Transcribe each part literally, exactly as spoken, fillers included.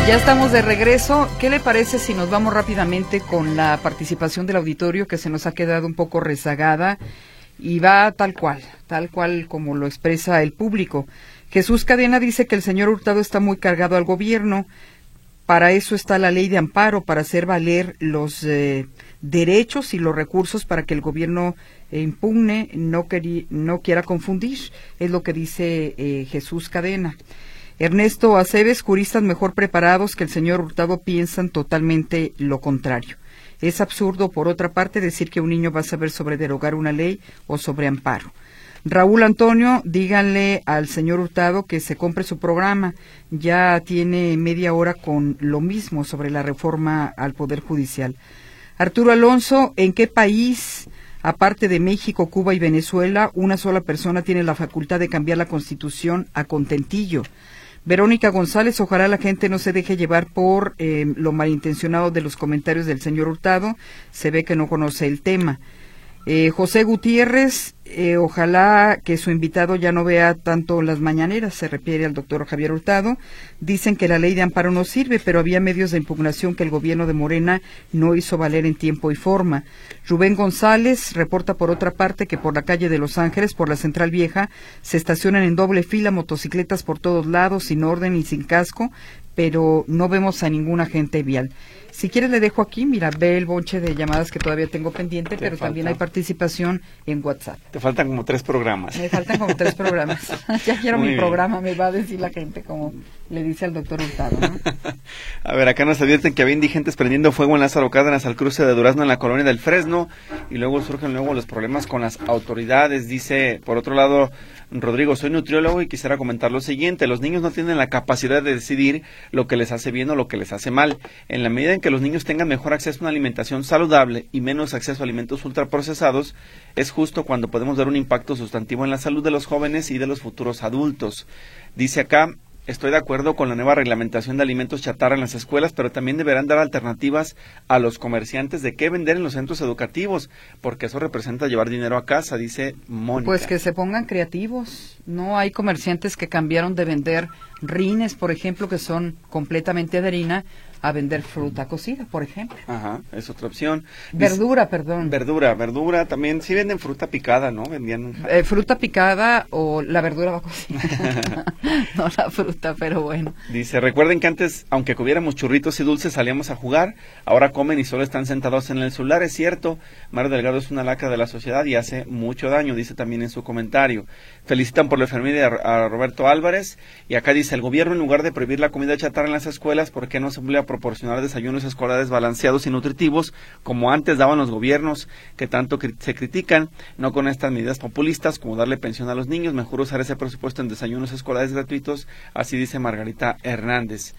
Ya estamos de regreso. ¿Qué le parece si nos vamos rápidamente con la participación del auditorio, que se nos ha quedado un poco rezagada y va tal cual, tal cual como lo expresa el público? Jesús Cadena dice que el señor Hurtado está muy cargado al gobierno. Para eso está la ley de amparo, para hacer valer los eh, derechos y los recursos para que el gobierno eh, impugne, no, queri, no quiera confundir, es lo que dice eh, Jesús Cadena. Ernesto Aceves, juristas mejor preparados que el señor Hurtado piensan totalmente lo contrario. Es absurdo, por otra parte, decir que un niño va a saber sobre derogar una ley o sobre amparo. Raúl Antonio, díganle al señor Hurtado que se compre su programa. Ya tiene media hora con lo mismo sobre la reforma al Poder Judicial. Arturo Alonso, ¿en qué país, aparte de México, Cuba y Venezuela, una sola persona tiene la facultad de cambiar la Constitución a contentillo? Verónica González, ojalá la gente no se deje llevar por eh, lo malintencionado de los comentarios del señor Hurtado. Se ve que no conoce el tema. Eh, José Gutiérrez, eh, ojalá que su invitado ya no vea tanto las mañaneras, se refiere al doctor Javier Hurtado. Dicen que la ley de amparo no sirve, pero había medios de impugnación que el gobierno de Morena no hizo valer en tiempo y forma. Rubén González reporta por otra parte que por la calle de Los Ángeles, por la Central Vieja, se estacionan en doble fila motocicletas por todos lados, sin orden y sin casco, pero no vemos a ningún agente vial. Si quieres le dejo aquí, mira, ve el bonche de llamadas que todavía tengo pendiente, pero falta. También hay participación en WhatsApp. Te faltan como tres programas. Me faltan como tres programas. Ya quiero Muy mi bien. programa, me va a decir la gente como le dice al doctor Hurtado, ¿no? A ver, acá nos advierten que había indigentes prendiendo fuego en Lázaro Cárdenas al cruce de Durazno en la colonia del Fresno, y luego surgen luego los problemas con las autoridades. Dice, por otro lado, Rodrigo, soy nutriólogo y quisiera comentar lo siguiente: los niños no tienen la capacidad de decidir lo que les hace bien o lo que les hace mal. En la medida en que los niños tengan mejor acceso a una alimentación saludable y menos acceso a alimentos ultraprocesados, es justo cuando podemos dar un impacto sustantivo en la salud de los jóvenes y de los futuros adultos. Dice acá, estoy de acuerdo con la nueva reglamentación de alimentos chatarra en las escuelas, pero también deberán dar alternativas a los comerciantes de qué vender en los centros educativos, porque eso representa llevar dinero a casa, dice Mónica. Pues que se pongan creativos. No hay comerciantes que cambiaron de vender rines, por ejemplo, que son completamente de harina, a vender fruta cocida, por ejemplo. Ajá, es otra opción. Verdura, Dice, perdón. Verdura, verdura, también sí venden fruta picada, ¿no? Vendían... Eh, fruta picada o la verdura va cocida. No la fruta, pero bueno. Dice, recuerden que antes, aunque comiéramos churritos y dulces, salíamos a jugar, ahora comen y solo están sentados en el celular, es cierto. Mario Delgado es una lacra de la sociedad y hace mucho daño, dice también en su comentario. Felicitan por la enfermería a, a Roberto Álvarez, y acá dice, el gobierno en lugar de prohibir la comida chatarra en las escuelas, ¿por qué no se vuelve a proporcionar desayunos escolares balanceados y nutritivos como antes daban los gobiernos que tanto cri- se critican? No con estas medidas populistas como darle pensión a los niños, mejor usar ese presupuesto en desayunos escolares gratuitos, así dice Margarita Hernández.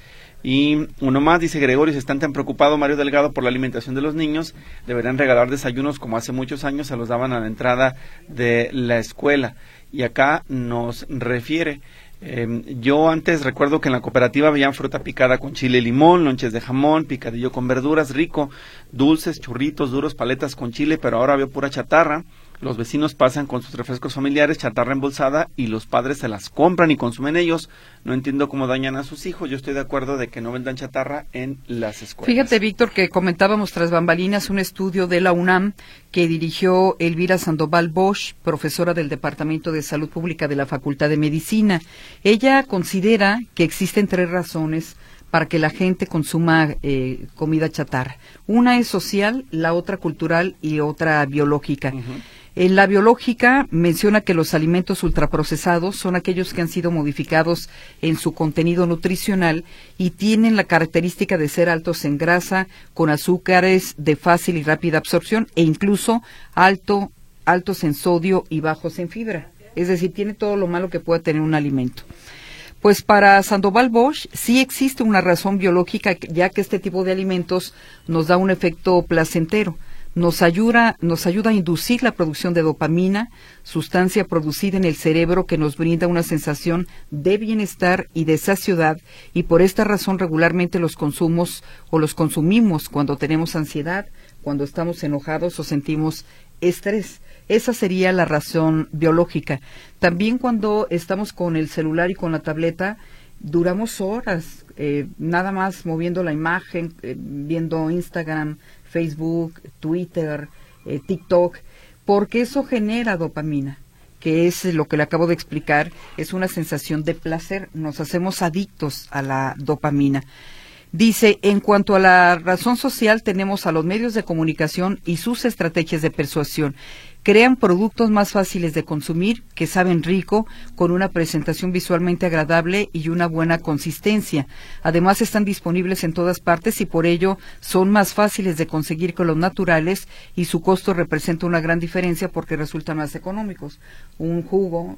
Y uno más, dice Gregorio, si están tan preocupados Mario Delgado por la alimentación de los niños, deberían regalar desayunos como hace muchos años se los daban a la entrada de la escuela. Y acá nos refiere, eh, yo antes recuerdo que en la cooperativa veían fruta picada con chile y limón, lonches de jamón, picadillo con verduras, rico, dulces, churritos, duros, paletas con chile, pero ahora veo pura chatarra. Los vecinos pasan con sus refrescos familiares, chatarra embolsada, y los padres se las compran y consumen ellos. No entiendo cómo dañan a sus hijos. Yo estoy de acuerdo de que no vendan chatarra en las escuelas. Fíjate, Víctor, que comentábamos tras bambalinas un estudio de la UNAM que dirigió Elvira Sandoval Bosch, profesora del Departamento de Salud Pública de la Facultad de Medicina. Ella considera que existen tres razones para que la gente consuma eh, comida chatarra. Una es social, la otra cultural y otra biológica. Uh-huh. En la biológica menciona que los alimentos ultraprocesados son aquellos que han sido modificados en su contenido nutricional y tienen la característica de ser altos en grasa, con azúcares de fácil y rápida absorción e incluso alto, altos en sodio y bajos en fibra. Es decir, tiene todo lo malo que pueda tener un alimento. Pues para Sandoval Bosch sí existe una razón biológica, ya que este tipo de alimentos nos da un efecto placentero. Nos ayuda, nos ayuda a inducir la producción de dopamina, sustancia producida en el cerebro que nos brinda una sensación de bienestar y de saciedad, y por esta razón regularmente los consumos o los consumimos cuando tenemos ansiedad, cuando estamos enojados o sentimos estrés. Esa sería la razón biológica. También cuando estamos con el celular y con la tableta, duramos horas eh, nada más moviendo la imagen, eh, viendo Instagram, Facebook, Twitter, eh, TikTok, porque eso genera dopamina, que es lo que le acabo de explicar, es una sensación de placer, nos hacemos adictos a la dopamina. Dice, en cuanto a la razón social, tenemos a los medios de comunicación y sus estrategias de persuasión. Crean productos más fáciles de consumir, que saben rico, con una presentación visualmente agradable y una buena consistencia. Además, están disponibles en todas partes y por ello son más fáciles de conseguir que los naturales y su costo representa una gran diferencia porque resultan más económicos. Un jugo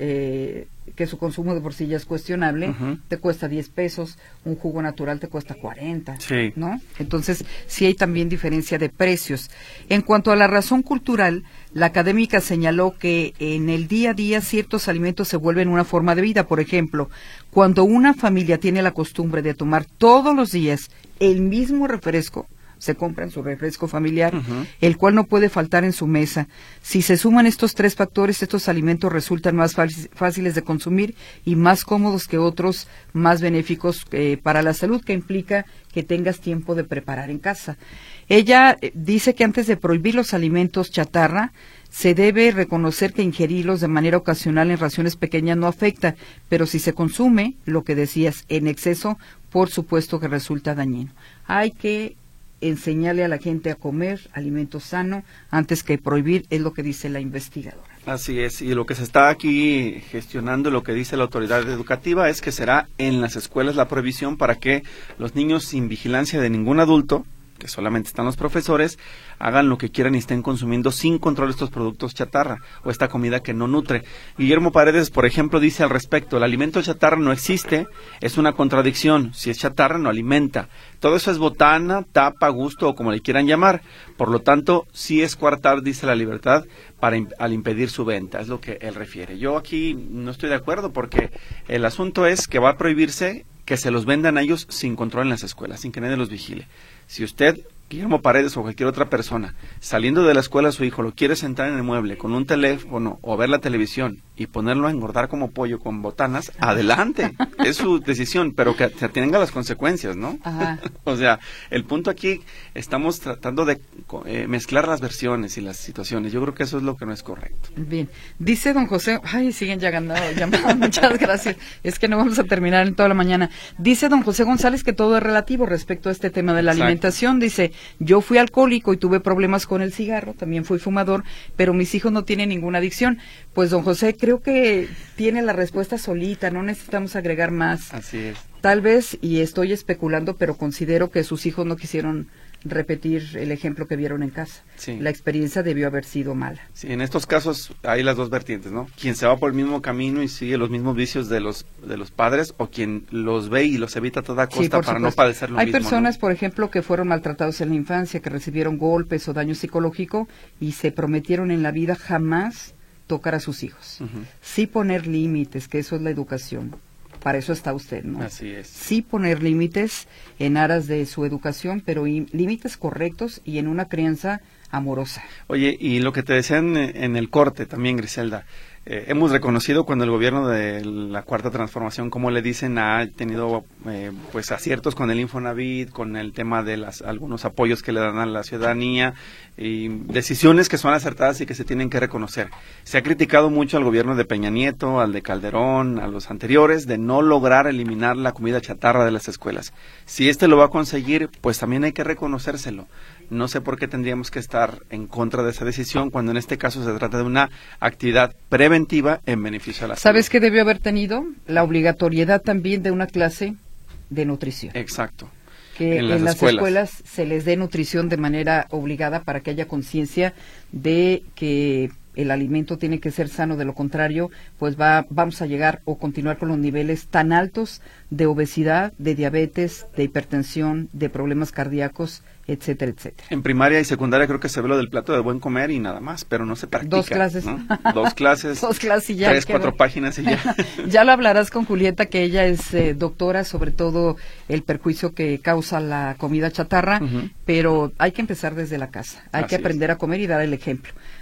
eh, que su consumo de por sí ya es cuestionable, uh-huh. te cuesta diez pesos, un jugo natural te cuesta cuarenta, sí. ¿no? Entonces, sí hay también diferencia de precios. En cuanto a la razón cultural, la académica señaló que en el día a día ciertos alimentos se vuelven una forma de vida. Por ejemplo, cuando una familia tiene la costumbre de tomar todos los días el mismo refresco, se compran su refresco familiar, uh-huh. el cual no puede faltar en su mesa. Si se suman estos tres factores, estos alimentos resultan más fáciles de consumir y más cómodos que otros más benéficos eh, para la salud, que implica que tengas tiempo de preparar en casa. Ella eh, dice que antes de prohibir los alimentos chatarra, se debe reconocer que ingerirlos de manera ocasional en raciones pequeñas no afecta, pero si se consume, lo que decías, en exceso, por supuesto que resulta dañino. Hay que enseñarle a la gente a comer alimento sano antes que prohibir, es lo que dice la investigadora. Así es, y lo que se está aquí gestionando, lo que dice la autoridad educativa, es que será en las escuelas la prohibición para que los niños sin vigilancia de ningún adulto, que solamente están los profesores, hagan lo que quieran y estén consumiendo sin control estos productos chatarra o esta comida que no nutre. Guillermo Paredes, por ejemplo, dice al respecto, el alimento chatarra no existe, es una contradicción, si es chatarra no alimenta. Todo eso es botana, tapa, gusto o como le quieran llamar. Por lo tanto, sí es coartar, dice la libertad, para al impedir su venta, es lo que él refiere. Yo aquí no estoy de acuerdo porque el asunto es que va a prohibirse que se los vendan a ellos sin control en las escuelas, sin que nadie los vigile. Si usted, Guillermo Paredes o cualquier otra persona, saliendo de la escuela a su hijo, lo quiere sentar en el mueble con un teléfono o ver la televisión y ponerlo a engordar como pollo con botanas, adelante, es su decisión, pero que se tenga las consecuencias, ¿no? Ajá. O sea, el punto aquí, estamos tratando de eh, mezclar las versiones y las situaciones. Yo creo que eso es lo que no es correcto. Bien, dice don José, ay, siguen llamando, llamando, muchas gracias, es que no vamos a terminar en toda la mañana. Dice don José González que todo es relativo respecto a este tema de la Exacto. alimentación. Dice, yo fui alcohólico y tuve problemas con el cigarro, también fui fumador, pero mis hijos no tienen ninguna adicción. Pues don José, creo que tiene la respuesta solita, no necesitamos agregar más. Así es. Tal vez, y estoy especulando, pero considero que sus hijos no quisieron repetir el ejemplo que vieron en casa. Sí. La experiencia debió haber sido mala. Sí, en estos casos hay las dos vertientes, ¿no? Quien se va por el mismo camino y sigue los mismos vicios de los de los padres, o quien los ve y los evita a toda costa sí, para supuesto. no padecer lo hay mismo. Hay personas, ¿no? por ejemplo, que fueron maltratados en la infancia, que recibieron golpes o daño psicológico y se prometieron en la vida jamás tocar a sus hijos. Uh-huh. Sí poner límites, que eso es la educación. Para eso está usted, ¿no? Así es. Sí poner límites en aras de su educación, pero límites correctos y en una crianza amorosa. Oye, y lo que te decían en el corte también, Griselda, eh, hemos reconocido cuando el gobierno de la Cuarta Transformación, como le dicen, ha tenido eh, pues aciertos con el Infonavit, con el tema de las algunos apoyos que le dan a la ciudadanía y decisiones que son acertadas y que se tienen que reconocer. Se ha criticado mucho al gobierno de Peña Nieto, al de Calderón, a los anteriores, de no lograr eliminar la comida chatarra de las escuelas. Si este lo va a conseguir, pues también hay que reconocérselo. No sé por qué tendríamos que estar en contra de esa decisión cuando en este caso se trata de una actividad preventiva en beneficio de la salud. ¿Sabes qué debió haber tenido? La obligatoriedad también de una clase de nutrición. Exacto. Que en las, en las escuelas. escuelas se les dé nutrición de manera obligada para que haya conciencia de que el alimento tiene que ser sano, de lo contrario, pues va, vamos a llegar o continuar con los niveles tan altos de obesidad, de diabetes, de hipertensión, de problemas cardíacos, etcétera, etcétera. En primaria y secundaria creo que se ve lo del plato de buen comer y nada más, pero no se practica. Dos clases. ¿no? Dos clases. Dos clases y ya. Tres, cuatro no. páginas y ya. Ya lo hablarás con Julieta, que ella es eh, doctora sobre todo el perjuicio que causa la comida chatarra, uh-huh. pero hay que empezar desde la casa. Hay Así que aprender es. a comer y dar el ejemplo.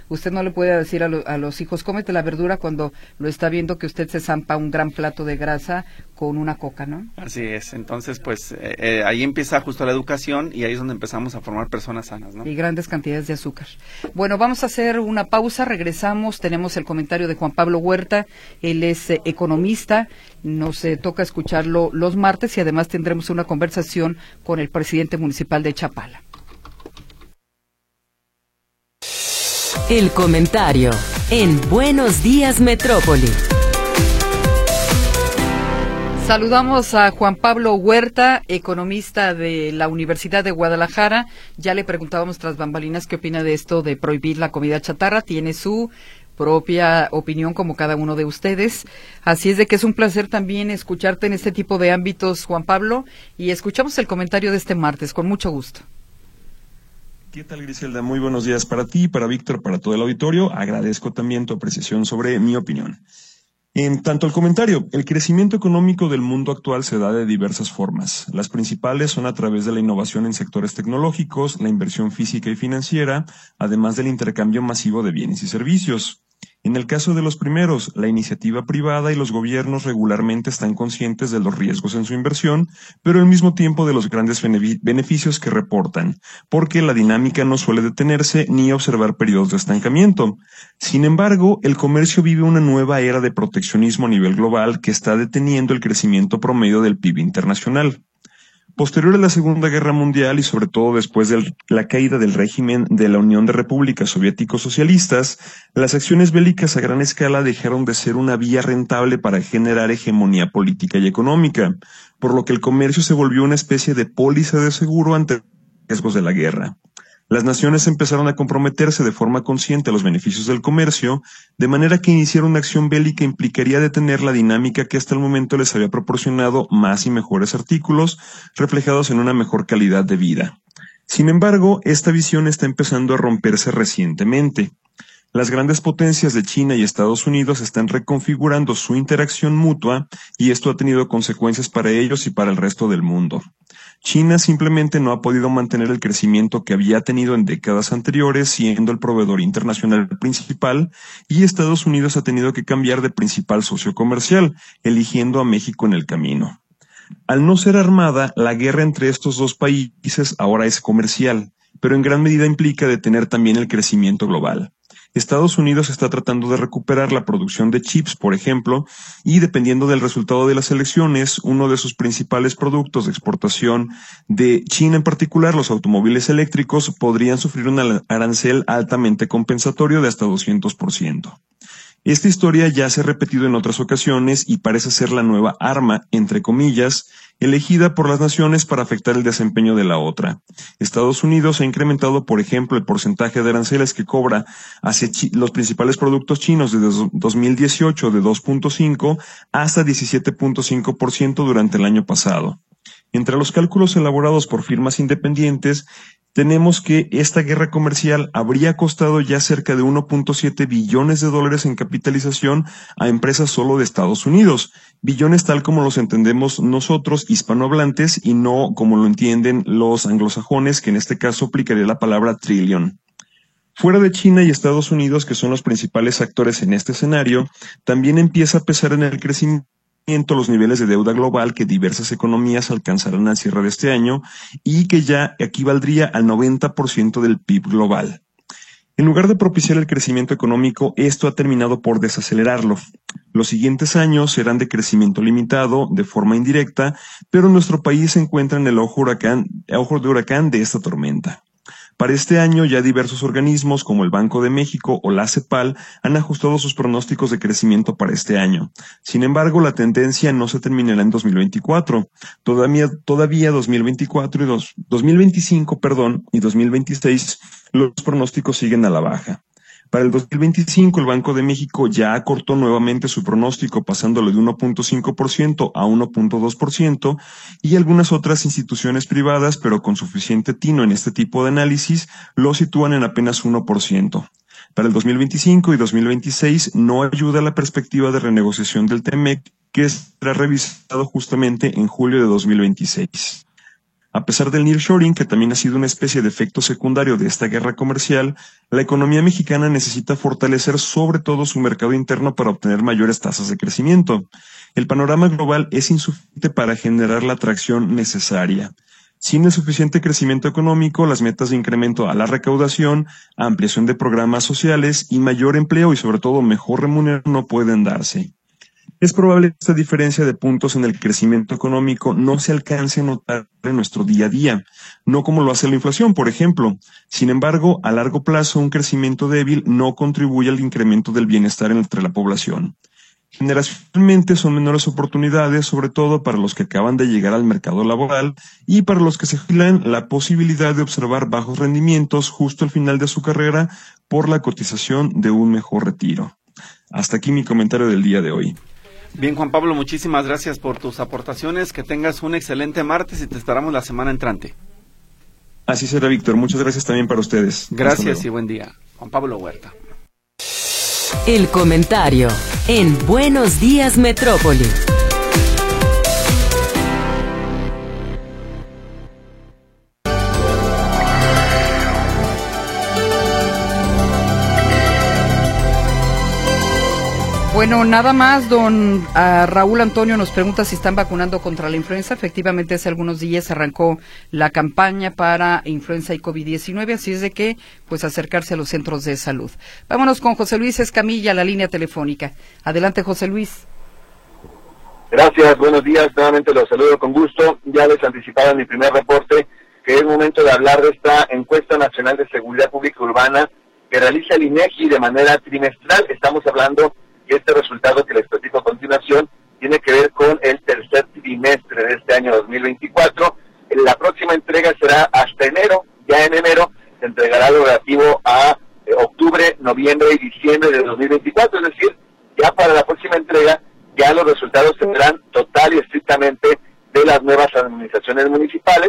Usted no le puede decir a, lo, a los hijos, cómete la verdura cuando lo está viendo que usted se zampa un gran plato de grasa con una coca, ¿no? Así es, entonces pues eh, eh, ahí empieza justo la educación y ahí es donde empezamos a formar personas sanas, ¿no? Y grandes cantidades de azúcar. Bueno, vamos a hacer una pausa, regresamos, tenemos el comentario de Juan Pablo Huerta, él es eh, economista, nos eh, toca escucharlo los martes y además tendremos una conversación con el presidente municipal de Chapala. El comentario en Buenos Días Metrópoli. Saludamos a Juan Pablo Huerta, economista de la Universidad de Guadalajara. Ya le preguntábamos tras bambalinas qué opina de esto de prohibir la comida chatarra. Tiene su propia opinión como cada uno de ustedes. Así es de que es un placer también escucharte en este tipo de ámbitos, Juan Pablo, y escuchamos el comentario de este martes, con mucho gusto. ¿Qué tal, Griselda? Muy buenos días para ti, para Víctor, para todo el auditorio. Agradezco también tu apreciación sobre mi opinión. En tanto el comentario, el crecimiento económico del mundo actual se da de diversas formas. Las principales son a través de la innovación en sectores tecnológicos, la inversión física y financiera, además del intercambio masivo de bienes y servicios. En el caso de los primeros, la iniciativa privada y los gobiernos regularmente están conscientes de los riesgos en su inversión, pero al mismo tiempo de los grandes beneficios que reportan, porque la dinámica no suele detenerse ni observar periodos de estancamiento. Sin embargo, el comercio vive una nueva era de proteccionismo a nivel global que está deteniendo el crecimiento promedio del P I B internacional. Posterior a la Segunda Guerra Mundial y sobre todo después de la caída del régimen de la Unión de Repúblicas Soviéticos Socialistas, las acciones bélicas a gran escala dejaron de ser una vía rentable para generar hegemonía política y económica, por lo que el comercio se volvió una especie de póliza de seguro ante los riesgos de la guerra. Las naciones empezaron a comprometerse de forma consciente a los beneficios del comercio, de manera que iniciar una acción bélica implicaría detener la dinámica que hasta el momento les había proporcionado más y mejores artículos, reflejados en una mejor calidad de vida. Sin embargo, esta visión está empezando a romperse recientemente. Las grandes potencias de China y Estados Unidos están reconfigurando su interacción mutua y esto ha tenido consecuencias para ellos y para el resto del mundo. China simplemente no ha podido mantener el crecimiento que había tenido en décadas anteriores, siendo el proveedor internacional principal, y Estados Unidos ha tenido que cambiar de principal socio comercial, eligiendo a México en el camino. Al no ser armada, la guerra entre estos dos países ahora es comercial, pero en gran medida implica detener también el crecimiento global. Estados Unidos está tratando de recuperar la producción de chips, por ejemplo, y dependiendo del resultado de las elecciones, uno de sus principales productos de exportación de China, en particular los automóviles eléctricos, podrían sufrir un arancel altamente compensatorio de hasta doscientos por ciento. Esta historia ya se ha repetido en otras ocasiones y parece ser la nueva arma, entre comillas, elegida por las naciones para afectar el desempeño de la otra. Estados Unidos ha incrementado, por ejemplo, el porcentaje de aranceles que cobra hacia los principales productos chinos desde dos mil dieciocho de dos punto cinco hasta diecisiete punto cinco por ciento durante el año pasado. Entre los cálculos elaborados por firmas independientes, tenemos que esta guerra comercial habría costado ya cerca de uno punto siete billones de dólares en capitalización a empresas solo de Estados Unidos, billones tal como los entendemos nosotros hispanohablantes y no como lo entienden los anglosajones, que en este caso aplicaría la palabra trillón. Fuera de China y Estados Unidos, que son los principales actores en este escenario, también empieza a pesar en el crecimiento los niveles de deuda global que diversas economías alcanzarán al cierre de este año y que ya equivaldría al noventa por ciento del P I B global. En lugar de propiciar el crecimiento económico, esto ha terminado por desacelerarlo. Los siguientes años serán de crecimiento limitado, de forma indirecta, pero nuestro país se encuentra en el ojo, huracán, ojo de huracán de esta tormenta. Para este año ya diversos organismos como el Banco de México o la CEPAL han ajustado sus pronósticos de crecimiento para este año. Sin embargo, la tendencia no se terminará en dos mil veinticuatro. Todavía, todavía dos mil veinticuatro y dos, dos mil veinticinco, perdón, y dos mil veintiséis los pronósticos siguen a la baja. Para el dos mil veinticinco, el Banco de México ya acortó nuevamente su pronóstico, pasándolo de uno punto cinco por ciento a uno punto dos por ciento, y algunas otras instituciones privadas, pero con suficiente tino en este tipo de análisis, lo sitúan en apenas uno por ciento. Para el dos mil veinticinco y dos mil veintiséis no ayuda la perspectiva de renegociación del T E M E C, que será revisado justamente en julio de dos mil veintiséis. A pesar del nearshoring, que también ha sido una especie de efecto secundario de esta guerra comercial, la economía mexicana necesita fortalecer sobre todo su mercado interno para obtener mayores tasas de crecimiento. El panorama global es insuficiente para generar la atracción necesaria. Sin el suficiente crecimiento económico, las metas de incremento a la recaudación, ampliación de programas sociales y mayor empleo y sobre todo mejor remuneración no pueden darse. Es probable que esta diferencia de puntos en el crecimiento económico no se alcance a notar en nuestro día a día, no como lo hace la inflación, por ejemplo. Sin embargo, a largo plazo, un crecimiento débil no contribuye al incremento del bienestar entre la población. Generacionalmente son menores oportunidades, sobre todo para los que acaban de llegar al mercado laboral y para los que se jubilan, la posibilidad de observar bajos rendimientos justo al final de su carrera por la cotización de un mejor retiro. Hasta aquí mi comentario del día de hoy. Bien, Juan Pablo, muchísimas gracias por tus aportaciones, que tengas un excelente martes y te esperamos la semana entrante. Así será, Víctor. Muchas gracias también para ustedes. Gracias y buen día. Juan Pablo Huerta. El comentario en Buenos Días Metrópoli. Bueno, nada más, don uh, Raúl Antonio nos pregunta si están vacunando contra la influenza. Efectivamente, hace algunos días arrancó la campaña para influenza y COVID diecinueve, así es de que, pues, acercarse a los centros de salud. Vámonos con José Luis Escamilla, la línea telefónica. Adelante, José Luis. Gracias, buenos días, nuevamente los saludo con gusto. Ya les anticipaba en mi primer reporte que es momento de hablar de esta encuesta nacional de seguridad pública urbana que realiza el INEGI de manera trimestral. Estamos hablando y este resultado que les platico a continuación tiene que ver con el tercer trimestre de este año dos mil veinticuatro. La próxima entrega será hasta enero, ya en enero se entregará lo relativo a eh, octubre, noviembre y diciembre de dos mil veinticuatro, es decir, ya para la próxima entrega ya los resultados tendrán total y estrictamente de las nuevas administraciones municipales.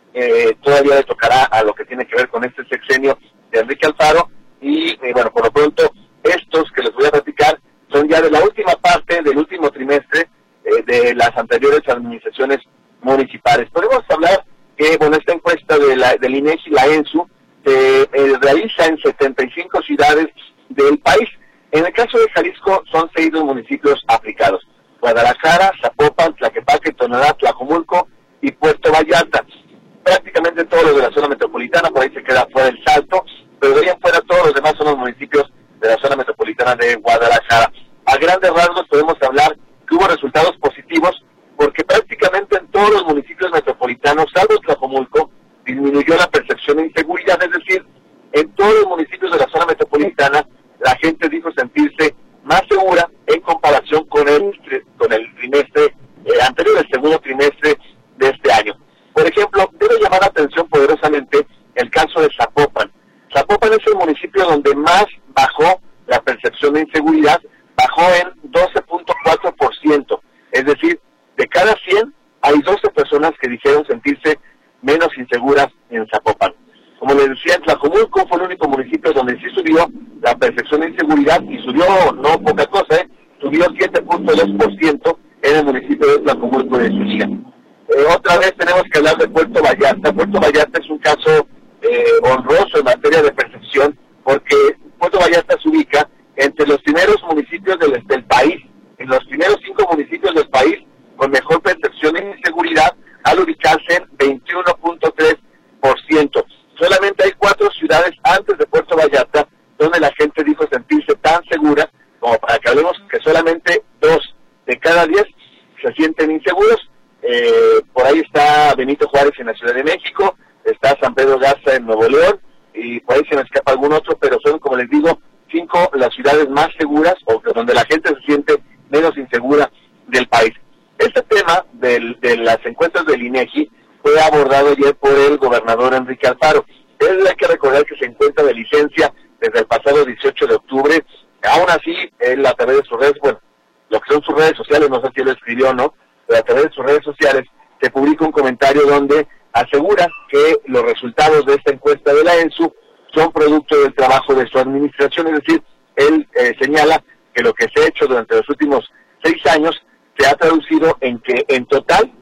Eh, todavía le tocará a lo que tiene que ver con este sexenio de Enrique Alfaro y eh, bueno, por lo pronto estos que les voy a platicar son ya de la última parte del último trimestre eh, de las anteriores administraciones municipales. Podemos hablar que, bueno, esta encuesta de la, del INEGI, la ENSU, se eh, realiza en setenta y cinco ciudades del país. En el caso de Jalisco, son seis los municipios aplicados: Guadalajara, Zapopan, Tlaquepaque, Tonalá, Tlajomulco y Puerto Vallarta. Prácticamente todos los de la zona metropolitana, por ahí se queda fuera el Salto, pero de ahí en fuera todos los demás son los municipios de la zona metropolitana de Guadalajara. A grandes rasgos podemos hablar que hubo resultados positivos porque prácticamente en todos los municipios metropolitanos, salvo Tlajomulco, disminuyó la percepción de inseguridad, es decir, en todos los municipios de la zona metropolitana la gente dijo sentirse más segura en comparación con el, con el trimestre eh, anterior, el segundo trimestre de este año. Por ejemplo, debe llamar la atención poderosamente el caso de Zapopan. Zapopan es el municipio donde más bajó la percepción de inseguridad, bajó en doce punto cuatro por ciento, es decir, de cada cien hay doce personas que dijeron sentirse menos inseguras en Zapopan. Como les decía, en Tlajomulco fue el único municipio donde sí subió la percepción de inseguridad y subió no poca cosa, ¿eh? Subió siete punto dos por ciento en el municipio de Tlajomulco de Zúñiga. Eh, otra vez tenemos que hablar de Puerto Vallarta. Puerto Vallarta es un caso eh, honroso en materia de percepción porque Puerto Vallarta se ubica entre los primeros municipios del, del país, en los primeros cinco municipios del país con mejor percepción de inseguridad, al ubicarse en veintiuno punto tres por ciento. Solamente hay cuatro ciudades antes de Puerto Vallarta donde la gente dijo sentirse tan segura como para que hablemos que solamente dos de cada diez se sienten inseguros. Eh, por ahí está Benito Juárez en la Ciudad de México, está San Pedro Garza en Nuevo León y por ahí se me escapa algún otro, pero son, como les digo, cinco las ciudades más seguras o donde la gente se siente menos insegura del país. Este tema del, de las encuestas del INEGI fue abordado ayer por el gobernador Enrique Alfaro. Él, hay que recordar que se encuentra de licencia desde el pasado dieciocho de octubre. Aún así, él a través de sus redes, bueno, lo que son sus redes sociales, no sé si él lo escribió o no, pero a través de sus redes sociales se publica un comentario donde asegura que los resultados de esta encuesta de la ENSU son producto del trabajo de su administración, es decir, él eh, señala que lo que se ha hecho durante los últimos seis años se ha traducido en que en total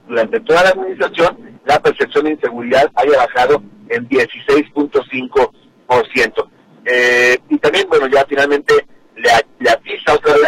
durante toda la administración, la percepción de inseguridad haya bajado en dieciséis punto cinco por ciento. Eh, y también, bueno, ya finalmente le, le atisa otra vez,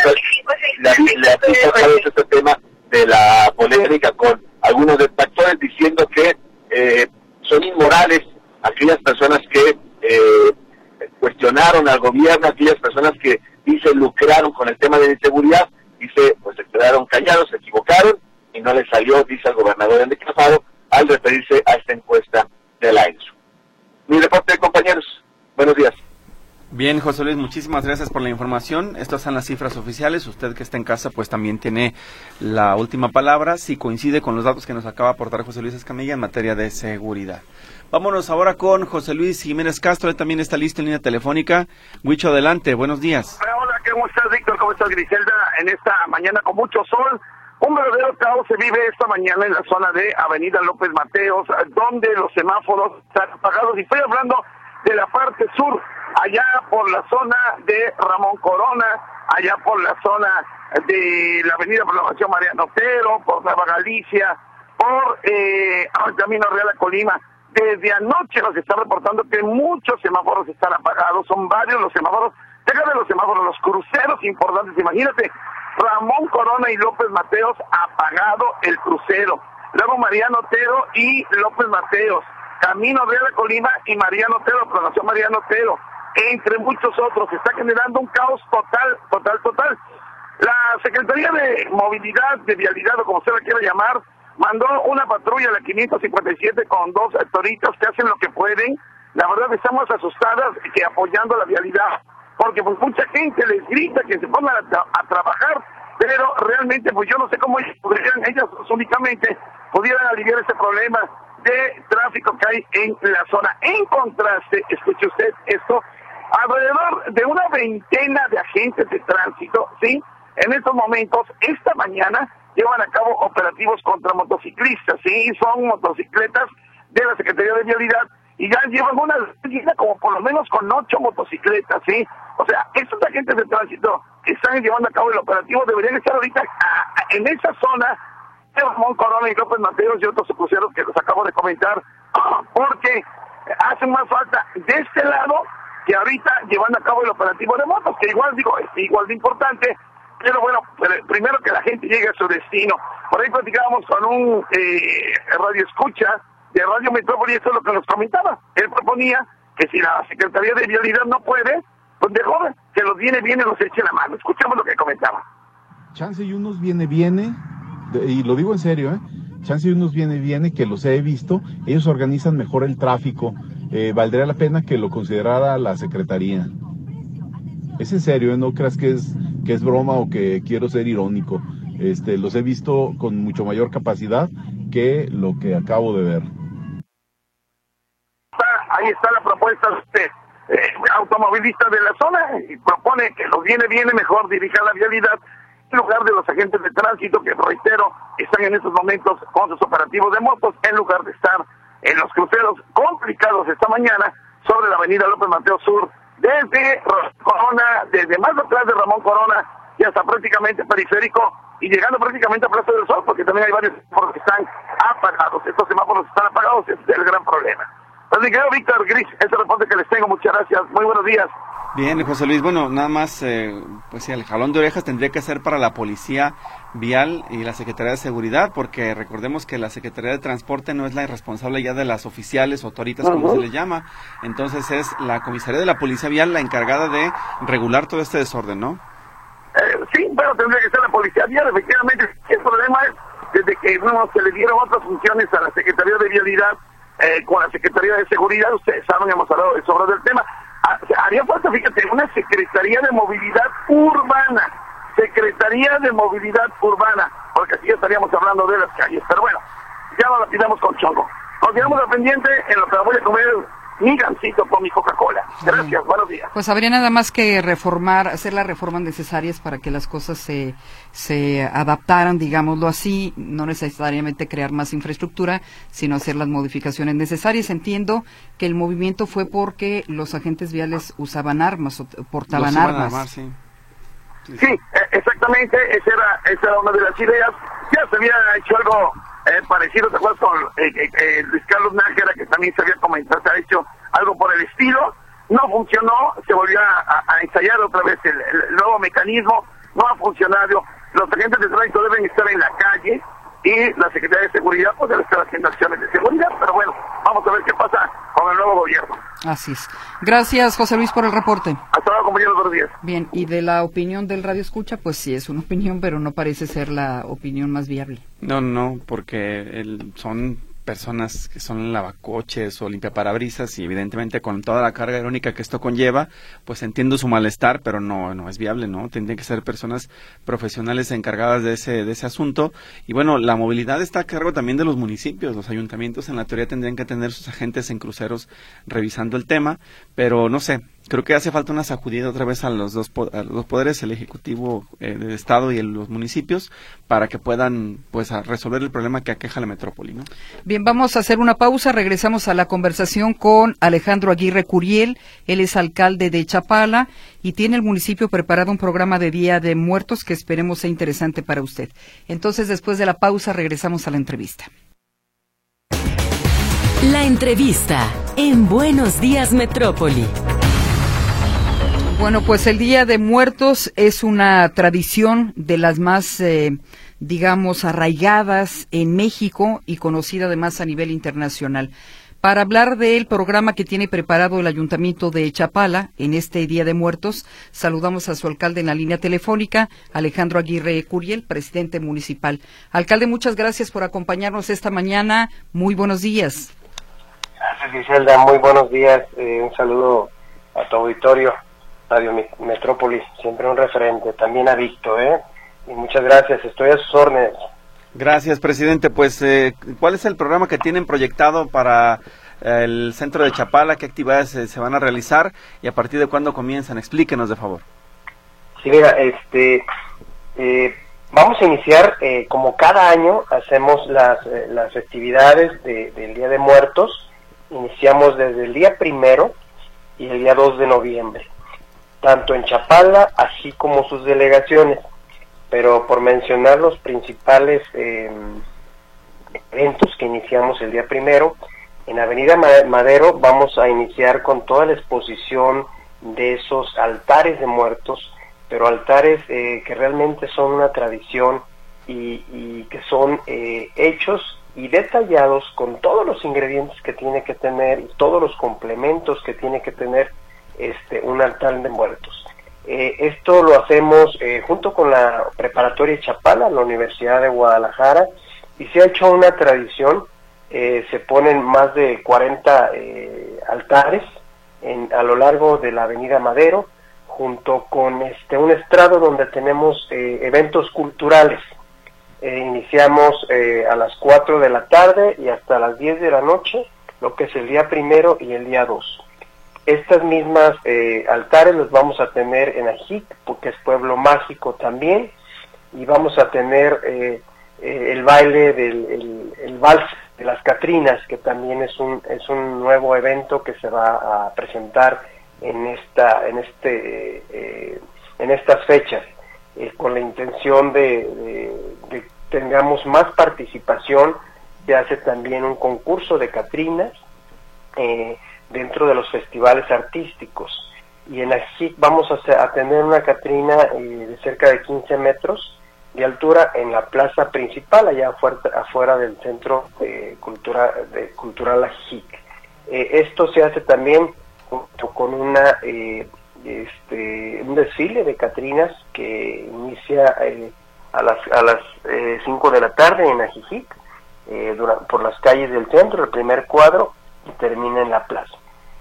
le, le atisa otra vez este tema de la polémica con algunos detractores diciendo que eh, son inmorales aquellas personas que eh, cuestionaron al gobierno, aquellas personas que dice lucraron con el tema de la inseguridad, dice, pues se quedaron callados, se equivocaron y no les salió, dice el gobernador Enrique Alfaro, al referirse a esta encuesta de la ENSU. Mi reporte, compañeros, buenos días. Bien, José Luis, muchísimas gracias por la información. Estas son las cifras oficiales. Usted que está en casa, pues también tiene la última palabra, si coincide con los datos que nos acaba de aportar José Luis Escamilla en materia de seguridad. Vámonos ahora con José Luis Jiménez Castro, él también está listo en línea telefónica. Huicho, adelante, buenos días. Hola, hola, ¿cómo estás, Víctor? ¿Cómo estás, Griselda? En esta mañana con mucho sol, un verdadero caos se vive esta mañana en la zona de Avenida López Mateos, donde los semáforos están apagados, y estoy hablando de la parte sur, allá por la zona de Ramón Corona, allá por la zona de la Avenida Programación Mariano Otero, por Nueva Galicia, por eh, el Camino Real a Colima. Desde anoche nos está reportando que muchos semáforos están apagados, son varios los semáforos, déjame los semáforos, los cruceros importantes, imagínate, Ramón Corona y López Mateos apagado el crucero, luego Mariano Otero y López Mateos, Camino Real a Colima y Mariano Otero, Programación Mariano Otero, entre muchos otros. Se está generando un caos total, total, total. La Secretaría de Movilidad, de Vialidad, o como se la quiera llamar, mandó una patrulla, la quinientos cincuenta y siete, con dos toritos que hacen lo que pueden. La verdad estamos asustadas que apoyando la vialidad, porque pues mucha gente les grita que se pongan a, tra a trabajar, pero realmente pues yo no sé cómo ellos podrían, ellas únicamente pudieran aliviar este problema de tráfico que hay en la zona. En contraste, escuche usted esto, alrededor de una veintena de agentes de tránsito, ¿sí? En estos momentos, esta mañana, llevan a cabo operativos contra motociclistas, ¿sí? Son motocicletas de la Secretaría de Vialidad y ya llevan una línea como por lo menos con ocho motocicletas, ¿sí? O sea, estos agentes de tránsito que están llevando a cabo el operativo deberían estar ahorita a, a, en esa zona de Ramón Corona y López Mateos y otros cruceros que los acabo de comentar, porque hacen más falta de este lado que ahorita llevando a cabo el operativo de motos, que igual digo, es igual de importante, pero bueno, primero que la gente llegue a su destino. Por ahí platicábamos con un eh, radio escucha de Radio Metrópoli, eso es lo que nos comentaba. Él proponía que si la Secretaría de Vialidad no puede, pues de joven, que los viene, viene, los eche la mano. Escuchamos lo que comentaba. Chance y unos viene, viene, y lo digo en serio, ¿eh? Chance y unos viene, viene, que los he visto, ellos organizan mejor el tráfico. Eh, valdría la pena que lo considerara la Secretaría. Es en serio, ¿eh? No creas que es que es broma o que quiero ser irónico. Este, los he visto con mucho mayor capacidad que lo que acabo de ver. Ahí está la propuesta de eh, automovilista de la zona y propone que los viene, viene mejor dirija la vialidad en lugar de los agentes de tránsito que, reitero, están en estos momentos con sus operativos de motos en lugar de estar en los cruceros complicados esta mañana sobre la Avenida López Mateos Sur, desde Corona, desde más atrás de Ramón Corona y hasta prácticamente Periférico y llegando prácticamente a Plaza del Sol, porque también hay varios semáforos que están apagados. Estos semáforos están apagados, ese es el gran problema. Así que yo, Víctor Gris, ese reporte que les tengo, muchas gracias, muy buenos días. Bien, José Luis, bueno, nada más, eh, pues sí, el jalón de orejas tendría que ser para la Policía Vial y la Secretaría de Seguridad, porque recordemos que la Secretaría de Transporte no es la responsable ya de las oficiales o toritas, uh-huh, como se les llama, entonces es la Comisaría de la Policía Vial la encargada de regular todo este desorden, ¿no? Eh, sí, pero tendría que ser la Policía Vial, efectivamente. El problema es, desde que no se le dieron otras funciones a la Secretaría de Vialidad, eh, con la Secretaría de Seguridad, ustedes saben, hemos hablado de sobra del tema, haría falta, fíjate, una Secretaría de Movilidad Urbana, Secretaría de Movilidad Urbana, porque así ya estaríamos hablando de las calles, pero bueno, ya no la pidamos con chongo. Nos quedamos al pendiente en lo que voy a comer mi gansito con mi Coca-Cola. Gracias, sí. Buenos días. Pues habría nada más que reformar, hacer las reformas necesarias para que las cosas se, se adaptaran, digámoslo así, no necesariamente crear más infraestructura, sino hacer las modificaciones necesarias. Entiendo que el movimiento fue porque los agentes viales usaban armas o portaban los armas. Armar, sí. Sí, sí, exactamente, esa era, esa era una de las ideas. Ya se había hecho algo eh, parecido, ¿te acuerdas con eh, eh, eh, Luis Carlos Nájera, que también se había comentado, se ha hecho algo por el estilo? No funcionó, se volvió a, a ensayar otra vez el, el nuevo mecanismo, no ha funcionado. Los agentes de tránsito deben estar en la calle y la Secretaría de Seguridad pues debe estar haciendo acciones de seguridad, pero bueno, vamos a ver qué pasa con el nuevo gobierno. Así es. Gracias, José Luis, por el reporte. Hasta luego, compañeros, buenos días. Bien, y de la opinión del Radio Escucha, pues sí, es una opinión, pero no parece ser la opinión más viable. No, no, porque el, son personas que son lavacoches o limpiaparabrisas y evidentemente con toda la carga irónica que esto conlleva, pues entiendo su malestar, pero no no es viable, ¿no? Tendrían que ser personas profesionales encargadas de ese de ese asunto. Y bueno, la movilidad está a cargo también de los municipios. Los ayuntamientos en la teoría tendrían que tener sus agentes en cruceros revisando el tema, pero no sé, creo que hace falta una sacudida otra vez a los dos, a los dos poderes, el Ejecutivo eh, del Estado y el, los municipios, para que puedan pues a resolver el problema que aqueja la metrópoli, ¿no? Bien, vamos a hacer una pausa, regresamos a la conversación con Alejandro Aguirre Curiel, él es alcalde de Chapala y tiene el municipio preparado un programa de Día de Muertos que esperemos sea interesante para usted. Entonces, después de la pausa, regresamos a la entrevista. La entrevista en Buenos Días Metrópoli. Bueno, pues el Día de Muertos es una tradición de las más, eh, digamos, arraigadas en México y conocida además a nivel internacional. Para hablar del programa que tiene preparado el Ayuntamiento de Chapala en este Día de Muertos, saludamos a su alcalde en la línea telefónica, Alejandro Aguirre Curiel, presidente municipal. Alcalde, muchas gracias por acompañarnos esta mañana. Muy buenos días. Gracias, Griselda. Muy buenos días. Eh, un saludo a tu auditorio. Radio Metrópoli, siempre un referente, también a Víctor, ¿eh? Y muchas gracias, estoy a sus órdenes. Gracias, presidente. Pues, eh, ¿cuál es el programa que tienen proyectado para eh, el centro de Chapala? ¿Qué actividades eh, se van a realizar? ¿Y a partir de cuándo comienzan? Explíquenos, de favor. Sí, mira, este, eh, vamos a iniciar, eh, como cada año, hacemos las, eh, las festividades de, del Día de Muertos. Iniciamos desde el día primero y el día dos de noviembre. Tanto en Chapala, así como sus delegaciones, pero por mencionar los principales eh, eventos que iniciamos el día primero, en Avenida Madero vamos a iniciar con toda la exposición de esos altares de muertos, pero altares eh, que realmente son una tradición y, y que son eh, hechos y detallados con todos los ingredientes que tiene que tener y todos los complementos que tiene que tener Este, un altar de muertos. Eh, esto lo hacemos eh, junto con la preparatoria Chapala, la Universidad de Guadalajara, y se ha hecho una tradición. Eh, se ponen más de cuarenta eh, altares en, a lo largo de la Avenida Madero, junto con este un estrado donde tenemos eh, eventos culturales. Eh, iniciamos eh, a las cuatro de la tarde y hasta las diez de la noche, lo que es el día primero y el día dos. Estas mismas eh, altares los vamos a tener en Ajic, porque es pueblo mágico también, y vamos a tener eh, eh, el baile del el, el vals de las Catrinas, que también es un es un nuevo evento que se va a presentar en esta en este eh, en estas fechas, eh, con la intención de, de, de tengamos más participación. Se hace también un concurso de Catrinas eh, dentro de los festivales artísticos, y en Ajic vamos a, hacer, a tener una Catrina eh, de cerca de quince metros de altura en la plaza principal, allá afuera, afuera del centro eh, cultura, de, cultural Ajic. Eh, esto se hace también junto con una eh, este, un desfile de Catrinas que inicia eh, a las a las eh, cinco de la tarde en Ajic, eh, durante, por las calles del centro, el primer cuadro, y termina en la plaza.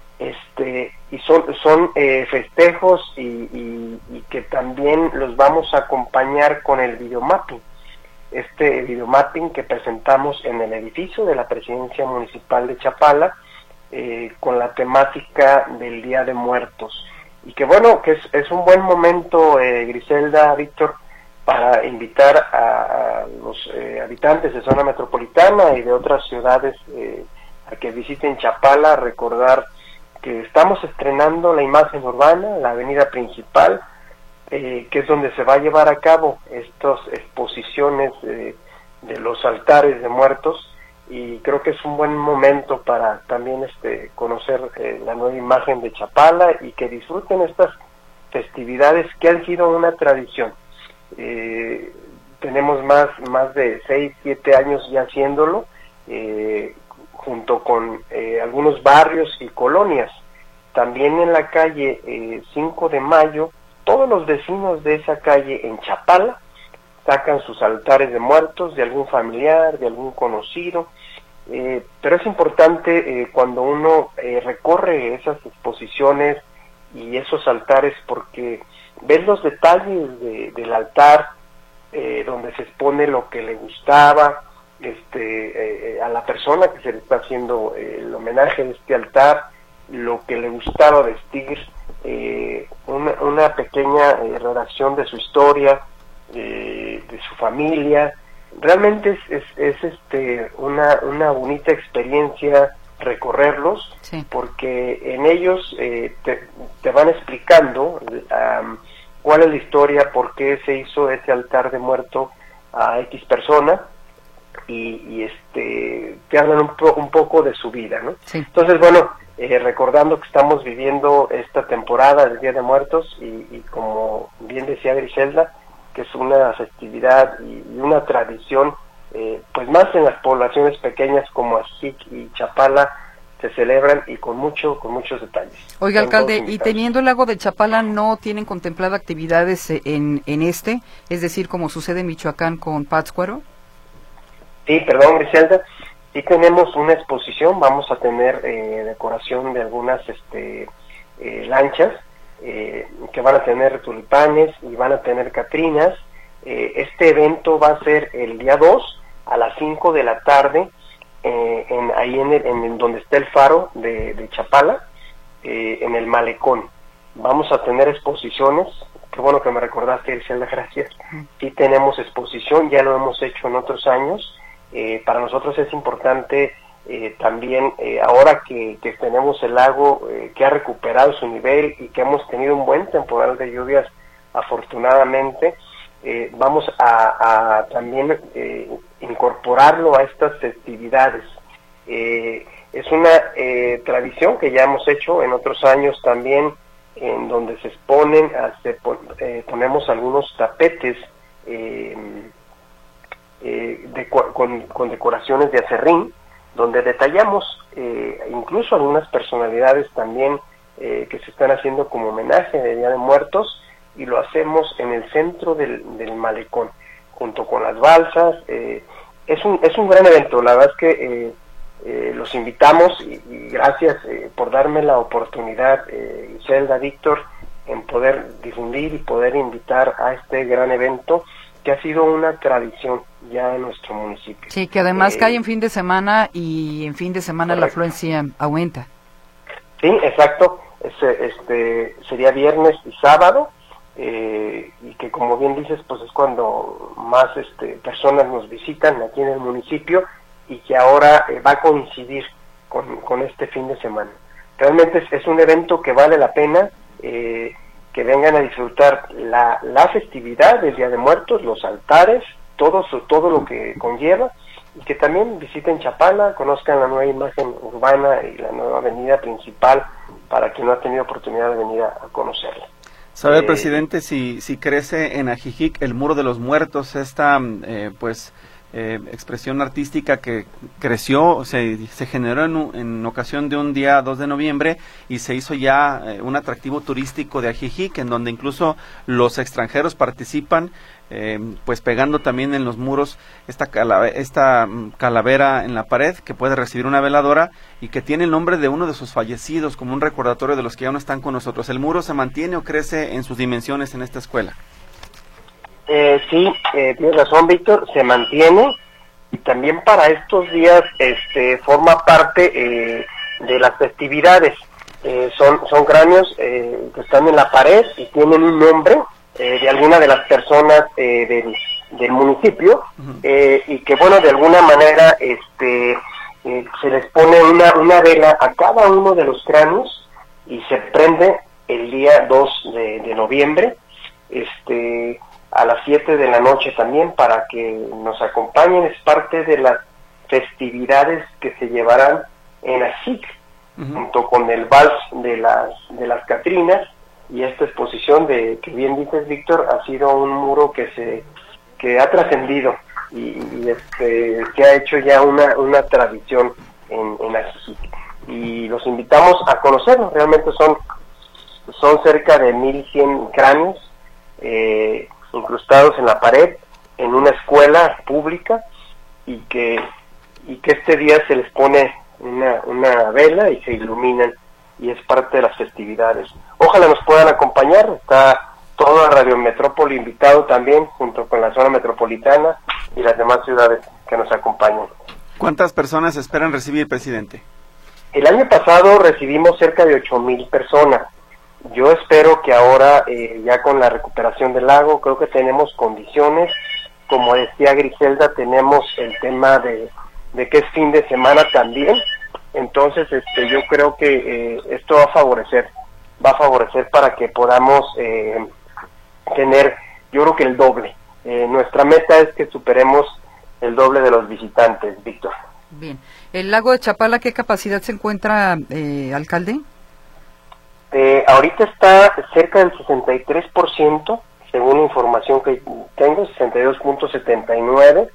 Este y son son eh, festejos y, y, y que también los vamos a acompañar con el videomapping. Este videomapping que presentamos en el edificio de la Presidencia Municipal de Chapala, eh, con la temática del Día de Muertos, y que bueno, que es, es un buen momento, eh, Griselda, Víctor, para invitar a, a los eh, habitantes de zona metropolitana y de otras ciudades eh, a que visiten Chapala, recordar que estamos estrenando la imagen urbana, la avenida principal, eh, que es donde se va a llevar a cabo estas exposiciones eh, de los altares de muertos, y creo que es un buen momento para también este conocer eh, la nueva imagen de Chapala y que disfruten estas festividades que han sido una tradición. Eh, tenemos más, más de seis, siete años ya haciéndolo, eh, junto con eh, algunos barrios y colonias. También en la calle eh, cinco de mayo, todos los vecinos de esa calle en Chapala sacan sus altares de muertos, de algún familiar, de algún conocido, eh, pero es importante eh, cuando uno eh, recorre esas exposiciones y esos altares, porque ves los detalles de, del altar, eh, donde se expone lo que le gustaba este eh, a la persona que se le está haciendo eh, el homenaje de este altar, lo que le gustaba vestir, eh, una, una pequeña eh, redacción de su historia, eh, de su familia. Realmente es, es, es este una, una bonita experiencia recorrerlos, sí, porque en ellos eh, te, te van explicando um, cuál es la historia, por qué se hizo ese altar de muerto a X persona, y, y este te hablan un, po, un poco de su vida, ¿no? Sí. Entonces, bueno, eh, recordando que estamos viviendo esta temporada del Día de Muertos, y, y como bien decía Griselda, que es una festividad y, y una tradición, eh, pues más en las poblaciones pequeñas como Ajijic y Chapala se celebran, y con mucho con muchos detalles. Oiga, alcalde, y teniendo el lago de Chapala, ¿no tienen contemplado actividades en, en este? Es decir, como sucede en Michoacán con Pátzcuaro. Sí, perdón, Griselda, sí tenemos una exposición, vamos a tener eh, decoración de algunas este eh, lanchas, eh, que van a tener tulipanes y van a tener catrinas. Eh, este evento va a ser el día dos a las cinco de la tarde, eh, en, ahí en, el, en donde está el faro de, de Chapala, eh, en el malecón. Vamos a tener exposiciones, qué bueno que me recordaste, Griselda, gracias. Sí tenemos exposición, ya lo hemos hecho en otros años. Eh, para nosotros es importante eh, también, eh, ahora que, que tenemos el lago eh, que ha recuperado su nivel y que hemos tenido un buen temporal de lluvias, afortunadamente, eh, vamos a, a también eh, incorporarlo a estas festividades. Eh, es una eh, tradición que ya hemos hecho en otros años también, en donde se exponen, se pon, eh, ponemos algunos tapetes eh, eh, de, con, con decoraciones de acerrín, donde detallamos eh, incluso algunas personalidades también eh, que se están haciendo como homenaje de Día de Muertos, y lo hacemos en el centro del, del malecón, junto con las balsas. Eh, es un es un gran evento, la verdad es que eh, eh, los invitamos, y, y gracias eh, por darme la oportunidad, eh, Griselda, Víctor, en poder difundir y poder invitar a este gran evento, que ha sido una tradición ya en nuestro municipio. Sí, que además eh, cae en fin de semana, y en fin de semana correcto, la afluencia aumenta. Sí, exacto. Este, este sería viernes y sábado, eh, y que, como bien dices, pues es cuando más este, personas nos visitan aquí en el municipio, y que ahora eh, va a coincidir con, con este fin de semana. Realmente es, es un evento que vale la pena eh, que vengan a disfrutar la, la festividad del Día de Muertos, los altares, todo, todo lo que conlleva, y que también visiten Chapala, conozcan la nueva imagen urbana y la nueva avenida principal, para quien no ha tenido oportunidad de venir a, a conocerla. ¿Sabe, eh, presidente, si, si crece en Ajijic el Muro de los Muertos, esta eh, pues eh, expresión artística que creció, se, se generó en, en ocasión de un día dos de noviembre, y se hizo ya eh, un atractivo turístico de Ajijic, en donde incluso los extranjeros participan, eh, pues pegando también en los muros esta, cala, esta calavera en la pared, que puede recibir una veladora, y que tiene el nombre de uno de sus fallecidos, como un recordatorio de los que ya no están con nosotros. ¿El muro se mantiene o crece en sus dimensiones en esta escuela? Eh, sí, eh, tienes razón, Víctor, se mantiene, y también para estos días este forma parte eh, de las festividades. Eh, son son cráneos eh, que están en la pared y tienen un nombre eh, de alguna de las personas eh, del, del municipio, uh-huh. eh, y que, bueno, de alguna manera este eh, se les pone una, una vela a cada uno de los cráneos, y se prende el día dos de, de noviembre. Este a las siete de la noche también para que nos acompañen. Es parte de las festividades que se llevarán en Ajijic, uh-huh. junto con el vals de las de las Catrinas, y esta exposición de que bien dices, Víctor, ha sido un muro que se que ha trascendido y, y este que ha hecho ya una una tradición en, en Ajijic, y los invitamos a conocerlo. Realmente son son cerca de mil cien cráneos eh, incrustados en la pared en una escuela pública, y que y que este día se les pone una, una vela y se iluminan, y es parte de las festividades. Ojalá nos puedan acompañar. Está toda Radio Metrópoli invitado también, junto con la zona metropolitana y las demás ciudades que nos acompañan. ¿Cuántas personas esperan recibir, presidente? El año pasado recibimos cerca de ocho mil personas. Yo espero que ahora, eh, ya con la recuperación del lago, creo que tenemos condiciones. Como decía Griselda, tenemos el tema de, de que es fin de semana también. Entonces, este, yo creo que eh, esto va a favorecer, va a favorecer para que podamos eh, tener, yo creo que el doble. Eh, nuestra meta es que superemos el doble de los visitantes, Víctor. Bien. ¿El lago de Chapala qué capacidad se encuentra, eh, alcalde? Eh, ahorita está cerca del sesenta y tres por ciento, según la información que tengo, sesenta y dos punto setenta y nueve,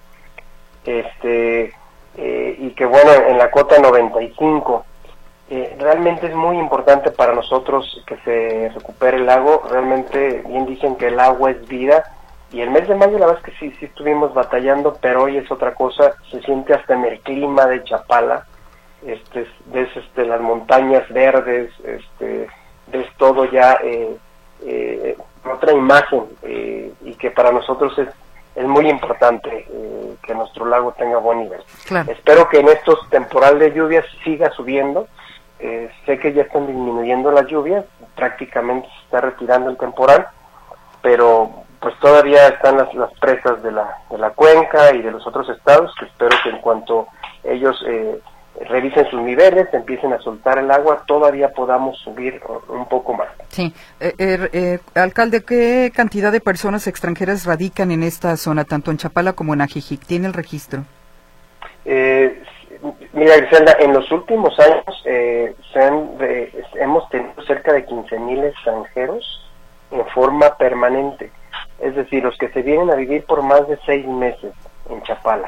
este, eh, y que bueno, en la cota noventa y cinco. Eh, realmente es muy importante para nosotros que se recupere el lago. Realmente bien dicen que el agua es vida, y el mes de mayo la verdad es que sí, sí estuvimos batallando, pero hoy es otra cosa. Se siente hasta en el clima de Chapala. Este, ves este, las montañas verdes, este, ves todo ya eh, eh, otra imagen, eh, y que para nosotros es, es muy importante eh, que nuestro lago tenga buen nivel. Claro. Espero que en estos temporales de lluvias siga subiendo. Eh, sé que ya están disminuyendo las lluvias, prácticamente se está retirando el temporal, pero pues todavía están las, las presas de la, de la cuenca y de los otros estados, que espero que en cuanto ellos eh, revisen sus niveles, empiecen a soltar el agua, todavía podamos subir un poco más. Sí. Eh, eh, eh, alcalde, ¿qué cantidad de personas extranjeras radican en esta zona, tanto en Chapala como en Ajijic? ¿Tiene el registro? Eh, mira, Griselda, en los últimos años eh, se han, eh, hemos tenido cerca de quince mil extranjeros en forma permanente, es decir, los que se vienen a vivir por más de seis meses en Chapala.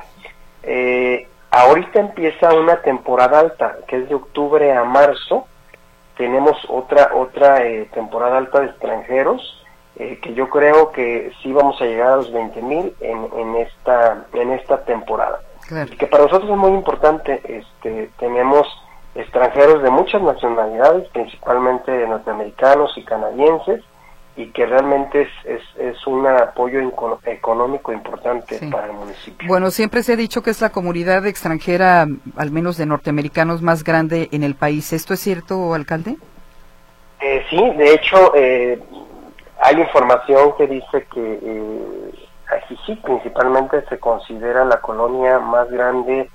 Eh, ahorita empieza una temporada alta, que es de octubre a marzo. Tenemos otra otra eh, temporada alta de extranjeros, eh, que yo creo que sí vamos a llegar a los veinte mil en, en esta en esta temporada. Claro. Y que para nosotros es muy importante. Este, tenemos extranjeros de muchas nacionalidades, principalmente norteamericanos y canadienses, y que realmente es, es, es un apoyo económico importante, sí, para el municipio. Bueno, siempre se ha dicho que es la comunidad extranjera, al menos de norteamericanos, más grande en el país. ¿Esto es cierto, alcalde? Eh, sí, de hecho, eh, hay información que dice que eh, Ajijic principalmente se considera la colonia más grande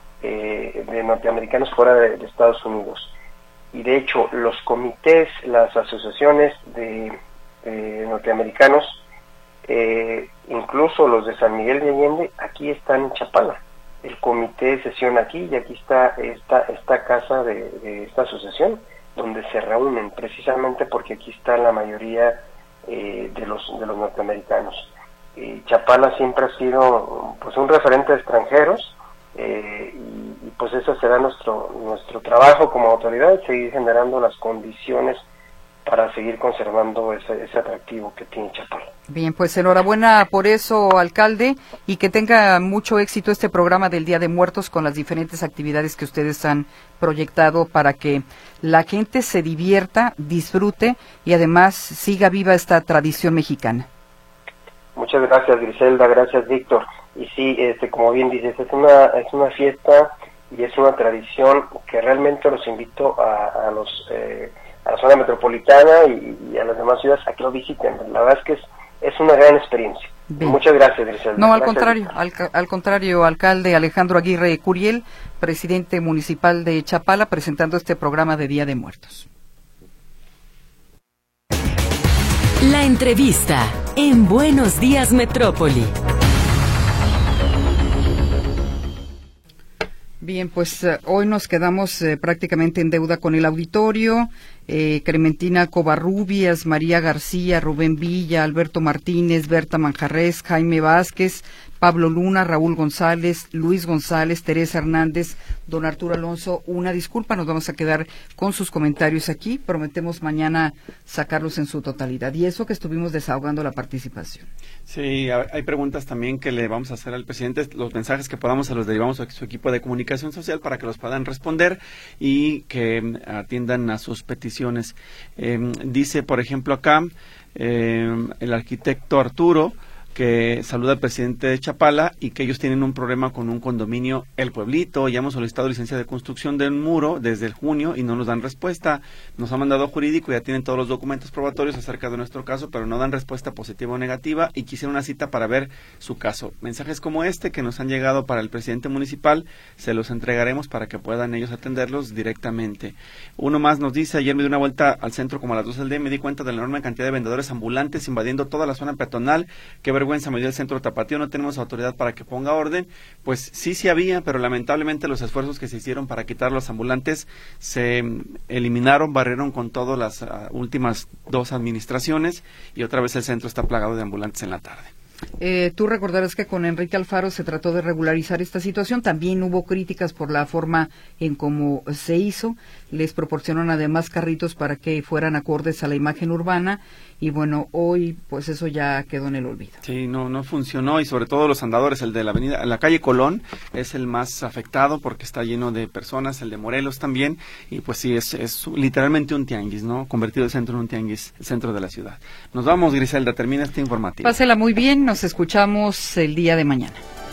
eh, de norteamericanos fuera de, de Estados Unidos. Y de hecho, los comités, las asociaciones de Eh, norteamericanos, eh, incluso los de San Miguel de Allende, aquí están en Chapala. El comité sesiona aquí, y aquí está esta esta casa de, de esta asociación, donde se reúnen, precisamente porque aquí está la mayoría eh, de los de los norteamericanos. Eh, Chapala siempre ha sido pues un referente de extranjeros, eh, y, y pues eso será nuestro nuestro trabajo como autoridad, seguir generando las condiciones para seguir conservando ese, ese atractivo que tiene Chapala. Bien, pues enhorabuena por eso, alcalde, y que tenga mucho éxito este programa del Día de Muertos con las diferentes actividades que ustedes han proyectado para que la gente se divierta, disfrute y además siga viva esta tradición mexicana. Muchas gracias, Griselda, gracias, Víctor. Y sí, este, como bien dices, es una es una fiesta y es una tradición que realmente los invito a, a los eh, a la zona metropolitana y, y a las demás ciudades a que lo visiten. La verdad es que es, es una gran experiencia. Bien. Muchas gracias, Griselda. No, al gracias, contrario, al, al contrario, alcalde Alejandro Aguirre Curiel, presidente municipal de Chapala, presentando este programa de Día de Muertos. La entrevista en Buenos Días Metrópoli. Bien, pues uh, hoy nos quedamos uh, prácticamente en deuda con el auditorio. Eh, Clementina Covarrubias, María García, Rubén Villa, Alberto Martínez, Berta Manjarres, Jaime Vázquez, Pablo Luna, Raúl González, Luis González, Teresa Hernández, don Arturo Alonso, una disculpa, nos vamos a quedar con sus comentarios aquí, prometemos mañana sacarlos en su totalidad. Y eso que estuvimos desahogando la participación. Sí, hay preguntas también que le vamos a hacer al presidente, los mensajes que podamos se los derivamos a su equipo de comunicación social para que los puedan responder y que atiendan a sus peticiones. Eh, dice, por ejemplo, acá, eh, el arquitecto Arturo, que saluda al presidente de Chapala y que ellos tienen un problema con un condominio El Pueblito. Ya hemos solicitado licencia de construcción del muro desde el junio y no nos dan respuesta. Nos han mandado a jurídico, ya tienen todos los documentos probatorios acerca de nuestro caso, pero no dan respuesta positiva o negativa y quisieron una cita para ver su caso. Mensajes como este que nos han llegado para el presidente municipal, se los entregaremos para que puedan ellos atenderlos directamente. Uno más nos dice, ayer me di una vuelta al centro como a las doce del día y me di cuenta de la enorme cantidad de vendedores ambulantes invadiendo toda la zona peatonal. Qué vergüenza me dio el centro Tapatío, no tenemos autoridad para que ponga orden. Pues sí, sí había, pero lamentablemente los esfuerzos que se hicieron para quitar los ambulantes se eliminaron, barrieron con todas las uh, últimas dos administraciones y otra vez el centro está plagado de ambulantes en la tarde. Eh, tú recordarás que con Enrique Alfaro se trató de regularizar esta situación, también hubo críticas por la forma en cómo se hizo, les proporcionaron además carritos para que fueran acordes a la imagen urbana y bueno, hoy pues eso ya quedó en el olvido. Sí, no no funcionó y sobre todo los andadores, el de la avenida, la calle Colón es el más afectado porque está lleno de personas, el de Morelos también y pues sí, es, es literalmente un tianguis, ¿no? Convertido el centro en un tianguis, el centro de la ciudad. Nos vamos, Griselda, termina este informativo. Pásela muy bien, nos escuchamos el día de mañana.